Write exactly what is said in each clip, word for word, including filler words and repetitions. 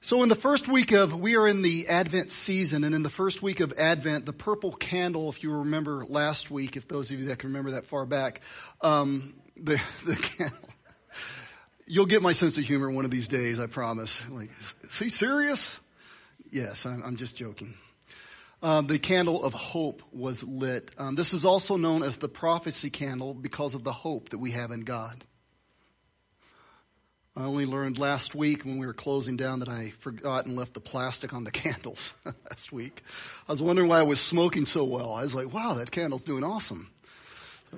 So in the first week of, we are in the Advent season, and in the first week of Advent, the purple candle, if you remember last week, if those of you that can remember that far back, um, the, the candle, you'll get my sense of humor one of these days, I promise. Like, is he serious? Yes, I'm, I'm just joking. Um, the candle of hope was lit. Um, this is also known as the prophecy candle because of the hope that we have in God. I only learned last week when we were closing down that I forgot and left the plastic on the candles last week. I was wondering why I was smoking so well. I was like, wow, that candle's doing awesome. So,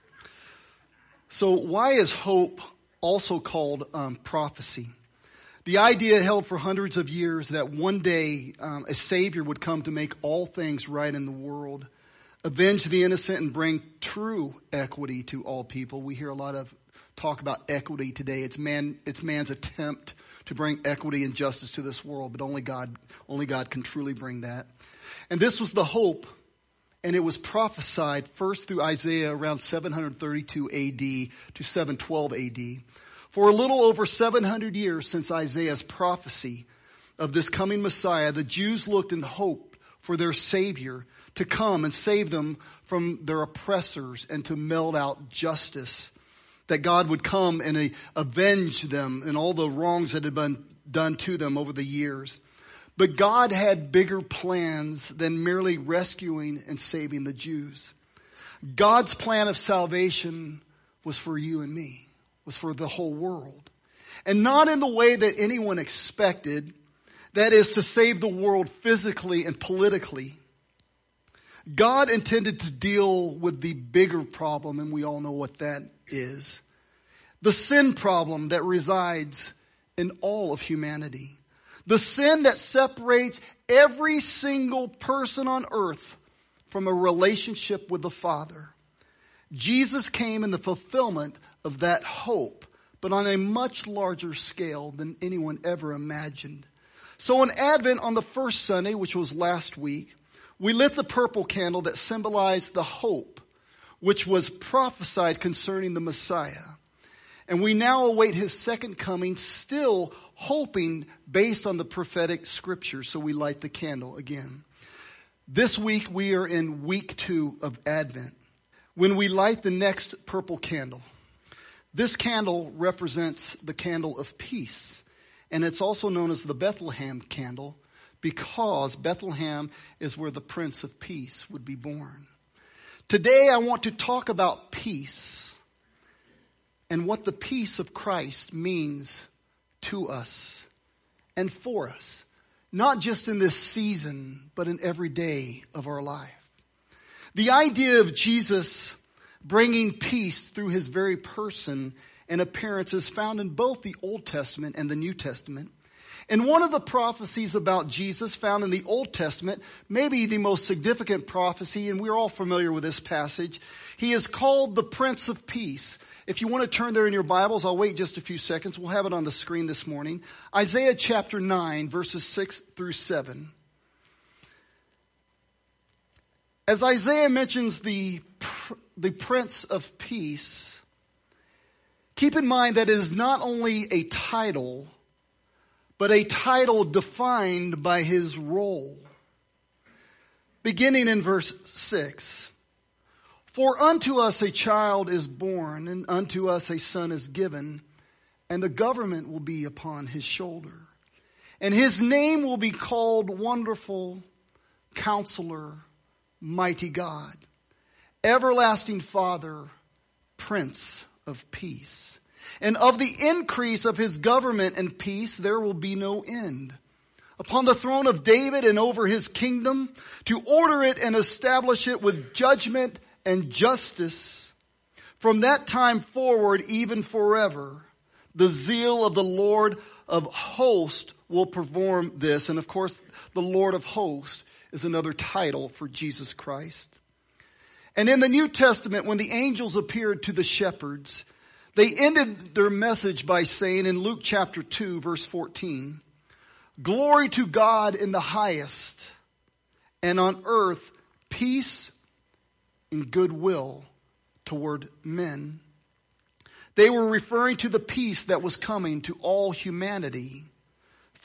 so why is hope also called um, prophecy? The idea held for hundreds of years that one day um, a Savior would come to make all things right in the world, avenge the innocent, and bring true equity to all people. We hear a lot of talk about equity today. It's man, it's man's attempt to bring equity and justice to this world, but only God, only God can truly bring that. And this was the hope, and it was prophesied first through Isaiah around seven thirty-two A D to seven twelve A D. For a little over seven hundred years since Isaiah's prophecy of this coming Messiah, the Jews looked and hoped for their Savior to come and save them from their oppressors and to meld out justice. That God would come and uh, avenge them and all the wrongs that had been done to them over the years. But God had bigger plans than merely rescuing and saving the Jews. God's plan of salvation was for you and me, was for the whole world. And not in the way that anyone expected, that is to save the world physically and politically. God intended to deal with the bigger problem, and we all know what that is. The sin problem that resides in all of humanity. The sin that separates every single person on earth from a relationship with the Father. Jesus came in the fulfillment of that hope, but on a much larger scale than anyone ever imagined. So in Advent, on the first Sunday, which was last week, we lit the purple candle that symbolized the hope which was prophesied concerning the Messiah. And we now await his second coming, still hoping based on the prophetic scriptures. So we light the candle again. This week we are in week two of Advent, when we light the next purple candle. This candle represents the candle of peace. And it's also known as the Bethlehem candle, because Bethlehem is where the Prince of Peace would be born. Today I want to talk about peace and what the peace of Christ means to us and for us. Not just in this season, but in every day of our life. The idea of Jesus bringing peace through his very person and appearance is found in both the Old Testament and the New Testament. And one of the prophecies about Jesus found in the Old Testament, maybe the most significant prophecy, and we're all familiar with this passage, he is called the Prince of Peace. If you want to turn there in your Bibles, I'll wait just a few seconds. We'll have it on the screen this morning. Isaiah chapter nine, verses six through seven. As Isaiah mentions the, the Prince of Peace, keep in mind that it is not only a title, but a title defined by his role. Beginning in verse six. For unto us a child is born, and unto us a son is given, and the government will be upon his shoulder. And his name will be called Wonderful, Counselor, Mighty God, Everlasting Father, Prince of Peace. And of the increase of his government and peace there will be no end. Upon the throne of David and over his kingdom, to order it and establish it with judgment and justice. From that time forward, even forever, the zeal of the Lord of hosts will perform this. And of course, the Lord of hosts is another title for Jesus Christ. And in the New Testament, when the angels appeared to the shepherds, they ended their message by saying in Luke chapter two, verse fourteen, glory to God in the highest, and on earth peace and goodwill toward men. They were referring to the peace that was coming to all humanity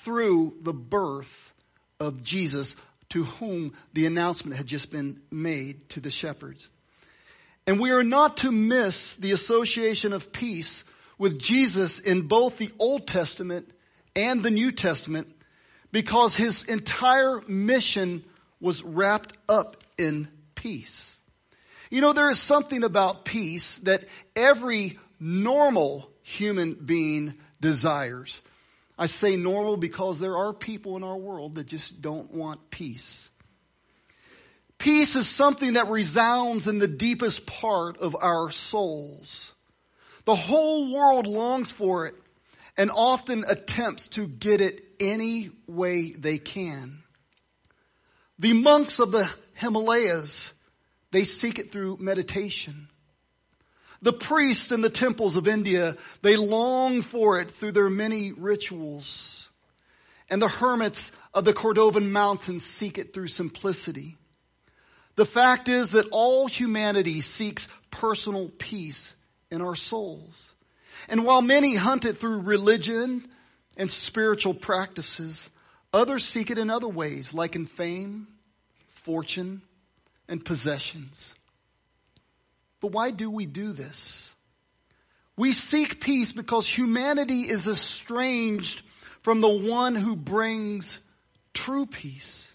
through the birth of Jesus, to whom the announcement had just been made to the shepherds. And we are not to miss the association of peace with Jesus in both the Old Testament and the New Testament, because his entire mission was wrapped up in peace. You know, there is something about peace that every normal human being desires. I say normal because there are people in our world that just don't want peace. Peace is something that resounds in the deepest part of our souls. The whole world longs for it and often attempts to get it any way they can. The monks of the Himalayas, they seek it through meditation. The priests in the temples of India, they long for it through their many rituals. And the hermits of the Cordovan mountains seek it through simplicity. The fact is that all humanity seeks personal peace in our souls. And while many hunt it through religion and spiritual practices, others seek it in other ways, like in fame, fortune, and possessions. But why do we do this? We seek peace because humanity is estranged from the one who brings true peace.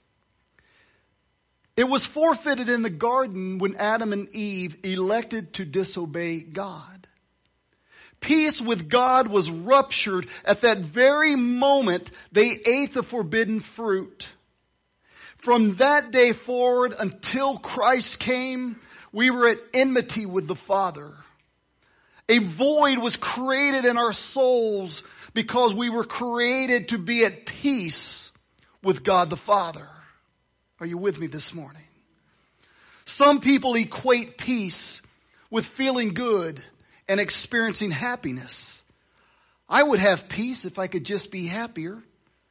It was forfeited in the garden when Adam and Eve elected to disobey God. Peace with God was ruptured at that very moment they ate the forbidden fruit. From that day forward until Christ came, we were at enmity with the Father. A void was created in our souls because we were created to be at peace with God the Father. Are you with me this morning? Some people equate peace with feeling good and experiencing happiness. I would have peace if I could just be happier.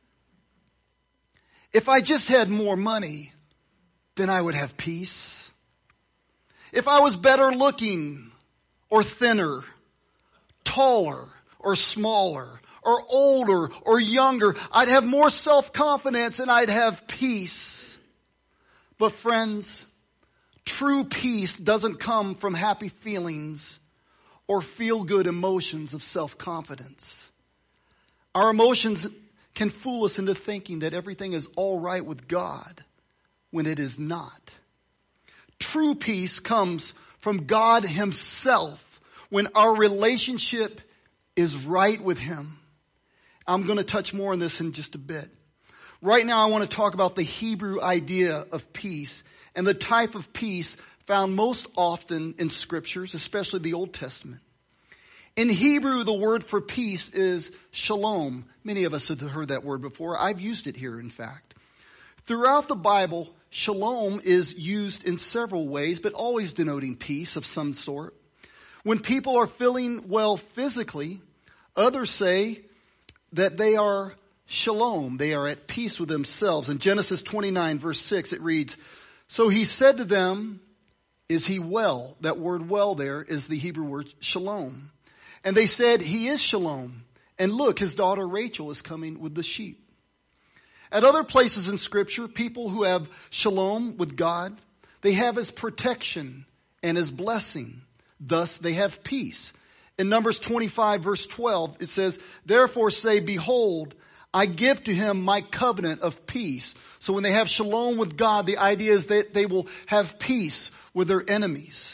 If I just had more money, then I would have peace. If I was better looking or thinner, taller or smaller or older or younger, I'd have more self-confidence and I'd have peace. But friends, true peace doesn't come from happy feelings or feel-good emotions of self-confidence. Our emotions can fool us into thinking that everything is all right with God when it is not. True peace comes from God Himself when our relationship is right with Him. I'm going to touch more on this in just a bit. Right now I want to talk about the Hebrew idea of peace and the type of peace found most often in scriptures, especially the Old Testament. In Hebrew, the word for peace is shalom. Many of us have heard that word before. I've used it here, in fact. Throughout the Bible, shalom is used in several ways, but always denoting peace of some sort. When people are feeling well physically, others say that they are shalom. They are at peace with themselves. In Genesis twenty-nine, verse six, it reads, "So he said to them, is he well?" That word well there is the Hebrew word shalom. And they said, he is shalom. And look, his daughter Rachel is coming with the sheep. At other places in Scripture, people who have shalom with God, they have His protection and His blessing. Thus, they have peace. In Numbers twenty-five, verse twelve, it says, "Therefore say, behold, I give to him my covenant of peace." So when they have shalom with God, the idea is that they will have peace with their enemies.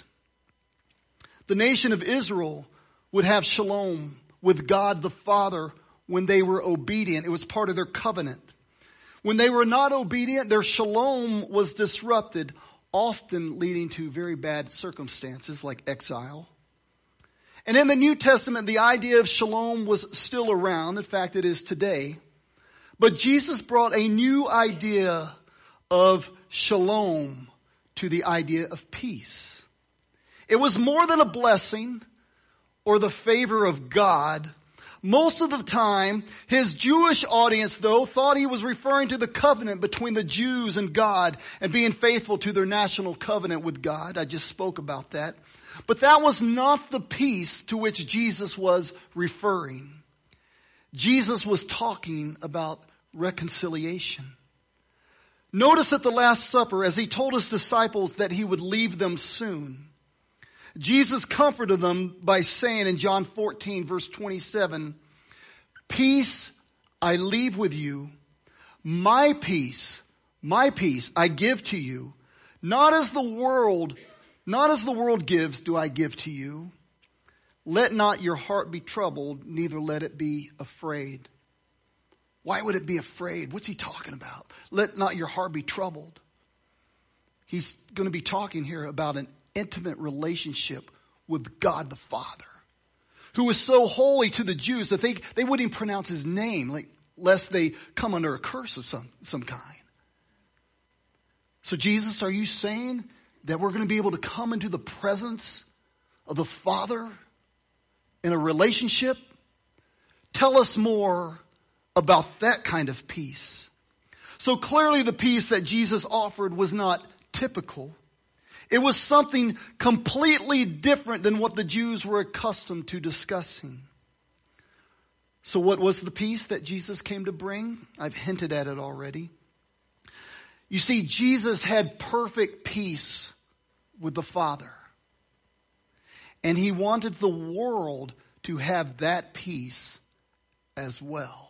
The nation of Israel would have shalom with God the Father when they were obedient. It was part of their covenant. When they were not obedient, their shalom was disrupted, often leading to very bad circumstances like exile. And in the New Testament, the idea of shalom was still around. In fact, it is today. But Jesus brought a new idea of shalom to the idea of peace. It was more than a blessing or the favor of God. Most of the time, his Jewish audience, though, thought he was referring to the covenant between the Jews and God and being faithful to their national covenant with God. I just spoke about that. But that was not the peace to which Jesus was referring. Jesus was talking about reconciliation. Notice at the Last Supper, as he told his disciples that he would leave them soon, Jesus comforted them by saying in John fourteen, verse twenty-seven, "Peace I leave with you, my peace, my peace I give to you. Not as the world, not as the world gives do I give to you. Let not your heart be troubled, neither let it be afraid." Why would it be afraid? What's he talking about? Let not your heart be troubled. He's going to be talking here about an intimate relationship with God the Father, who was so holy to the Jews that they, they wouldn't even pronounce his name, like, lest they come under a curse of some, some kind. So Jesus, are you saying that we're going to be able to come into the presence of the Father in a relationship? Tell us more about that kind of peace. So clearly the peace that Jesus offered was not typical. It was something completely different than what the Jews were accustomed to discussing. So what was the peace that Jesus came to bring? I've hinted at it already. You see, Jesus had perfect peace with the Father. And he wanted the world to have that peace as well.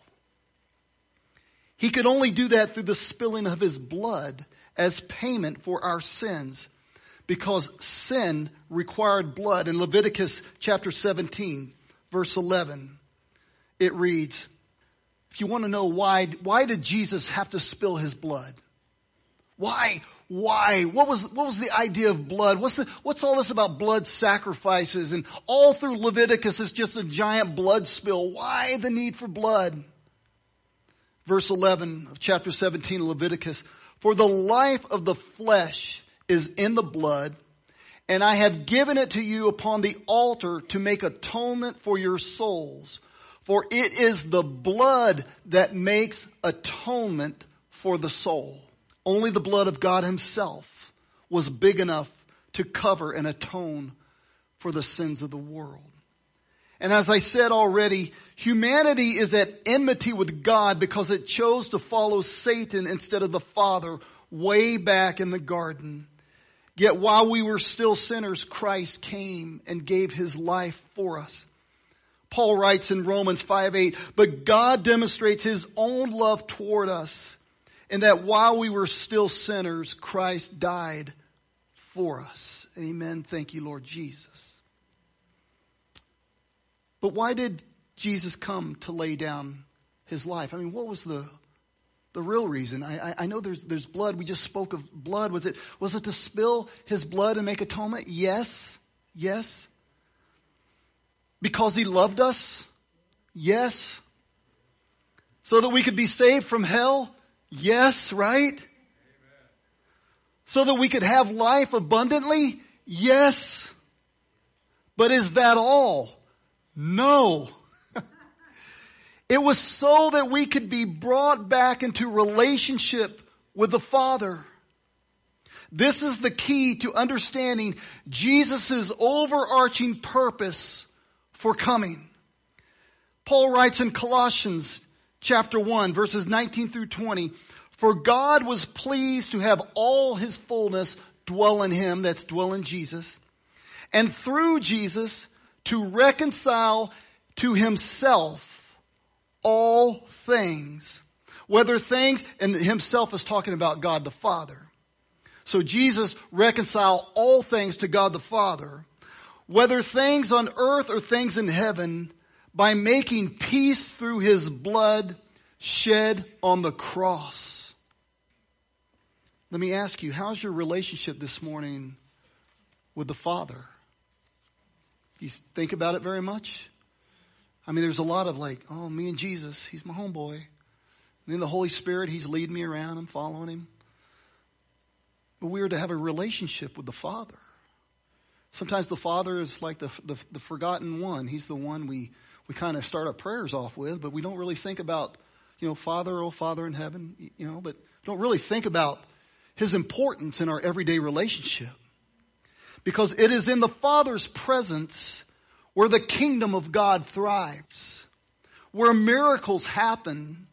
He could only do that through the spilling of his blood as payment for our sins, because sin required blood. In Leviticus chapter seventeen, verse eleven, it reads, if you want to know why, why did Jesus have to spill his blood? Why? Why? What was, what was the idea of blood? What's the, what's all this about blood sacrifices? And all through Leviticus, it's just a giant blood spill. Why the need for blood? Verse eleven of chapter seventeen of Leviticus, "For the life of the flesh is in the blood, and I have given it to you upon the altar to make atonement for your souls. For it is the blood that makes atonement for the soul." Only the blood of God himself was big enough to cover and atone for the sins of the world. And as I said already, humanity is at enmity with God because it chose to follow Satan instead of the Father way back in the garden. Yet while we were still sinners, Christ came and gave his life for us. Paul writes in Romans five eight, "But God demonstrates his own love toward us, in that while we were still sinners, Christ died for us." Amen. Thank you, Lord Jesus. But why did Jesus come to lay down his life? I mean, what was the the real reason? I, I, I know there's there's blood. We just spoke of blood. Was it was it to spill his blood and make atonement? Yes. Yes. Because he loved us? Yes. So that we could be saved from hell? Yes, right? Amen. So that we could have life abundantly? Yes. But is that all? No. It was so that we could be brought back into relationship with the Father. This is the key to understanding Jesus' overarching purpose for coming. Paul writes in Colossians chapter one, verses nineteen through twenty, "For God was pleased to have all his fullness dwell in him," that's dwell in Jesus, "and through Jesus to reconcile to himself all things," whether things, and himself is talking about God the Father. So Jesus reconciled all things to God the Father, whether things on earth or things in heaven, by making peace through his blood shed on the cross. Let me ask you, how's your relationship this morning with the Father? Do you think about it very much? I mean, there's a lot of like, oh, me and Jesus, he's my homeboy. And then the Holy Spirit, he's leading me around. I'm following him. But we are to have a relationship with the Father. Sometimes the Father is like the, the, the forgotten one. He's the one we, we kind of start our prayers off with, but we don't really think about, you know, Father, oh Father in heaven, you know, but don't really think about his importance in our everyday relationship. Because it is in the Father's presence where the kingdom of God thrives, where miracles happen,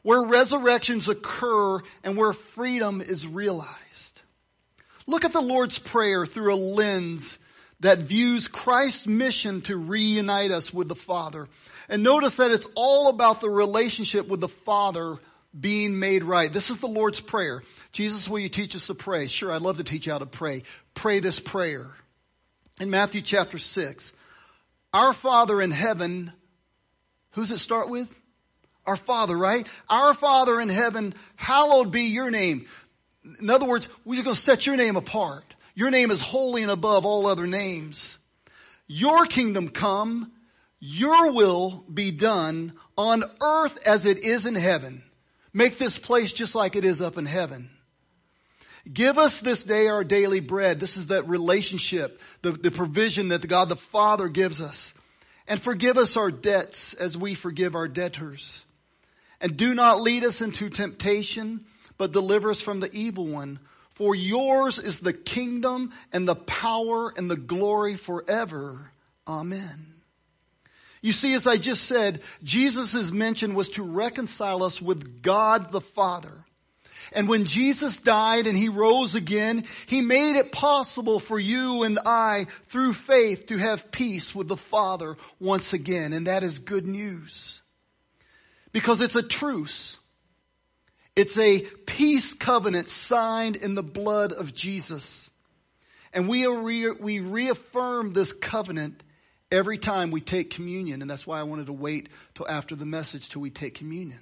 where resurrections occur and where freedom is realized. Look at the Lord's Prayer through a lens that views Christ's mission to reunite us with the Father. And notice that it's all about the relationship with the Father being made right. This is the Lord's Prayer. Jesus, will you teach us to pray? Sure, I'd love to teach you how to pray. Pray this prayer. In Matthew chapter six, our Father in heaven, who's it start with? Our Father, right? Our Father in heaven, hallowed be your name. In other words, we're going to set your name apart. Your name is holy and above all other names. Your kingdom come, your will be done on earth as it is in heaven. Make this place just like it is up in heaven. Give us this day our daily bread. This is that relationship, the, the provision that God the Father gives us. And forgive us our debts as we forgive our debtors. And do not lead us into temptation, but deliver us from the evil one. For yours is the kingdom and the power and the glory forever. Amen. You see, as I just said, Jesus' mission was to reconcile us with God the Father. And when Jesus died and he rose again, he made it possible for you and I, through faith, to have peace with the Father once again. And that is good news. Because it's a truce. It's a peace covenant signed in the blood of Jesus. And we are re- we reaffirm this covenant every time we take communion. And that's why I wanted to wait till after the message till we take communion.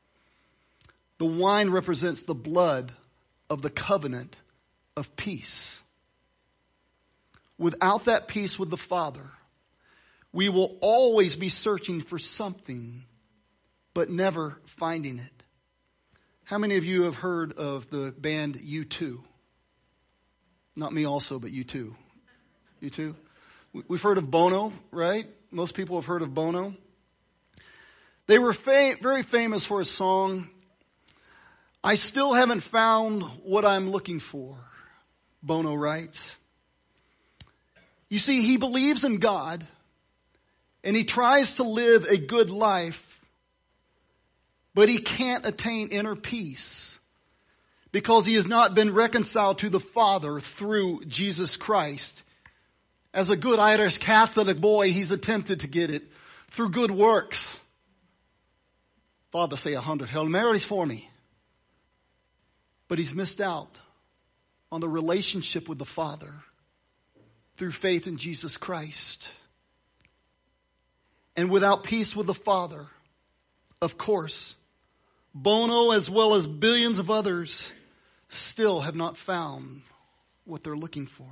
The wine represents the blood of the covenant of peace. Without that peace with the Father, we will always be searching for something, but never finding it. How many of you have heard of the band U two? Not me also, but U two. U two? We've heard of Bono, right? Most people have heard of Bono. They were fa- very famous for a song, I Still Haven't Found What I'm Looking For, Bono writes. You see, he believes in God, and he tries to live a good life, but he can't attain inner peace because he has not been reconciled to the Father through Jesus Christ. As a good Irish Catholic boy, he's attempted to get it through good works. Father, say a hundred Hail Marys for me. But he's missed out on the relationship with the Father through faith in Jesus Christ. And without peace with the Father, of course, Bono as well as billions of others still have not found what they're looking for.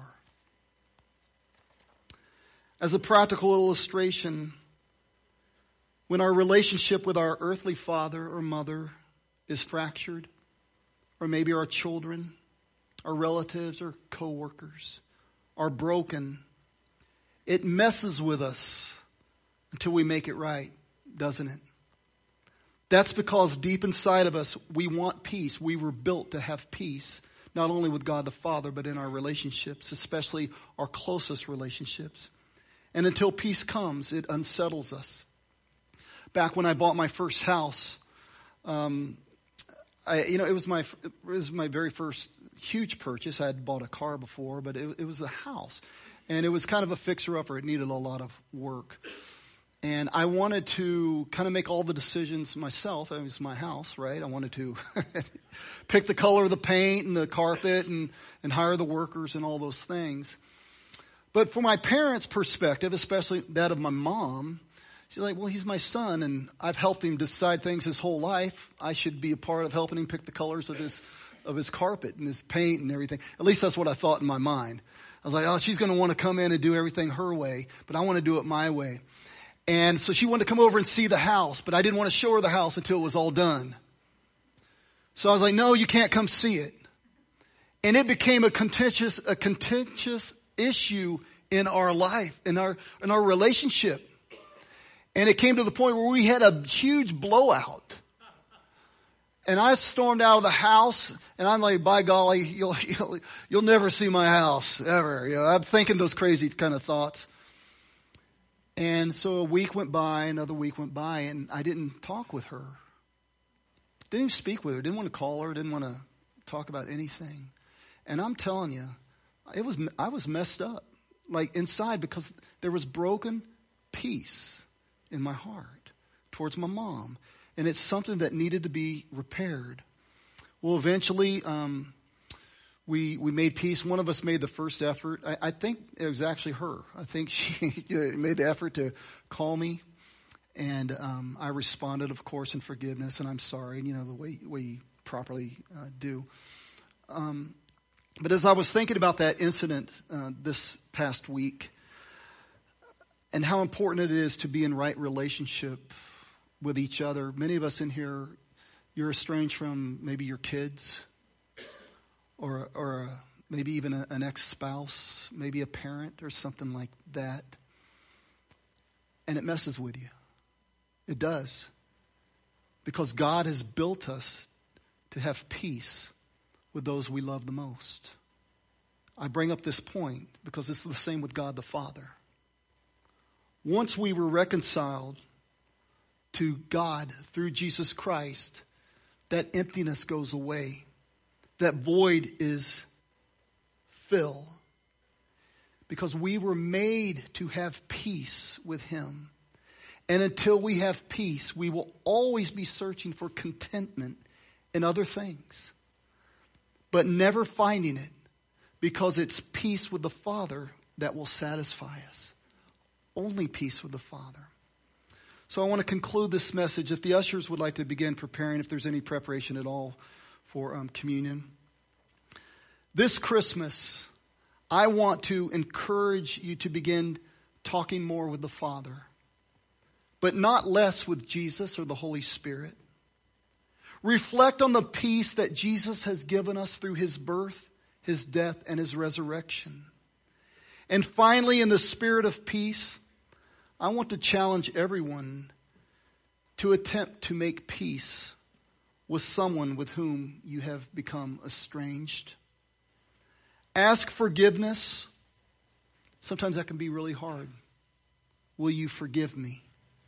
As a practical illustration, when our relationship with our earthly father or mother is fractured, or maybe our children, our relatives, or co-workers are broken, it messes with us until we make it right, doesn't it? That's because deep inside of us, we want peace. We were built to have peace, not only with God the Father, but in our relationships, especially our closest relationships. And until peace comes, it unsettles us. Back when I bought my first house, um, I, you know, it was my it was my very first huge purchase. I had bought a car before, but it, it was a house, and it was kind of a fixer-upper. It needed a lot of work. And I wanted to kind of make all the decisions myself. It was my house, right? I wanted to pick the color of the paint and the carpet and, and hire the workers and all those things. But from my parents' perspective, especially that of my mom, she's like, well, he's my son and I've helped him decide things his whole life. I should be a part of helping him pick the colors of his of his carpet and his paint and everything. At least that's what I thought in my mind. I was like, oh, she's going to want to come in and do everything her way, but I want to do it my way. And so she wanted to come over and see the house, but I didn't want to show her the house until it was all done. So I was like, no, you can't come see it. And it became a contentious, a contentious issue in our life, in our, in our relationship. And it came to the point where we had a huge blowout. And I stormed out of the house and I'm like, by golly, you'll, you'll, you'll never see my house ever. You know, I'm thinking those crazy kind of thoughts. And so a week went by, another week went by, and I didn't talk with her. Didn't even speak with her. Didn't want to call her. Didn't want to talk about anything. And I'm telling you, it was I was messed up, like inside, because there was broken peace in my heart towards my mom. And it's something that needed to be repaired. Well, eventually, um, we we made peace. One of us made the first effort. I, I think it was actually her. I think she made the effort to call me. And um, I responded, of course, in forgiveness. And I'm sorry, you know, the way, way you properly uh, do. Um, but as I was thinking about that incident uh, this past week, and how important it is to be in right relationship with each other. Many of us in here, you're estranged from maybe your kids, or or maybe even a, an ex-spouse, maybe a parent or something like that. And it messes with you. It does. Because God has built us to have peace with those we love the most. I bring up this point because it's the same with God the Father. Once we were reconciled to God through Jesus Christ, that emptiness goes away. That void is filled. Because we were made to have peace with Him. And until we have peace, we will always be searching for contentment in other things. But never finding it, because it's peace with the Father that will satisfy us. Only peace with the Father. So I want to conclude this message. If the ushers would like to begin preparing, if there's any preparation at all for um, communion. This Christmas, I want to encourage you to begin talking more with the Father. But not less with Jesus or the Holy Spirit. Reflect on the peace that Jesus has given us through His birth, His death, and His resurrection. And finally, in the spirit of peace, I want to challenge everyone to attempt to make peace with someone with whom you have become estranged. Ask forgiveness. Sometimes that can be really hard. Will you forgive me?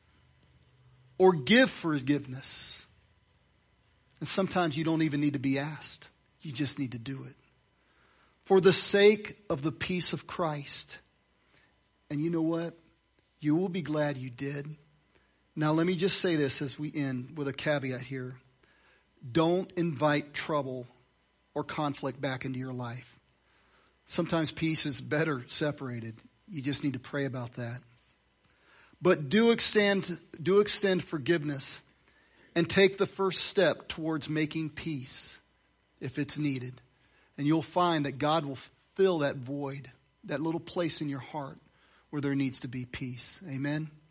Or give forgiveness. And sometimes you don't even need to be asked. You just need to do it. For the sake of the peace of Christ. And you know what? You will be glad you did. Now let me just say this as we end with a caveat here. Don't invite trouble or conflict back into your life. Sometimes peace is better separated. You just need to pray about that. But do extend, do extend forgiveness and take the first step towards making peace if it's needed. And you'll find that God will fill that void, that little place in your heart where there needs to be peace. Amen.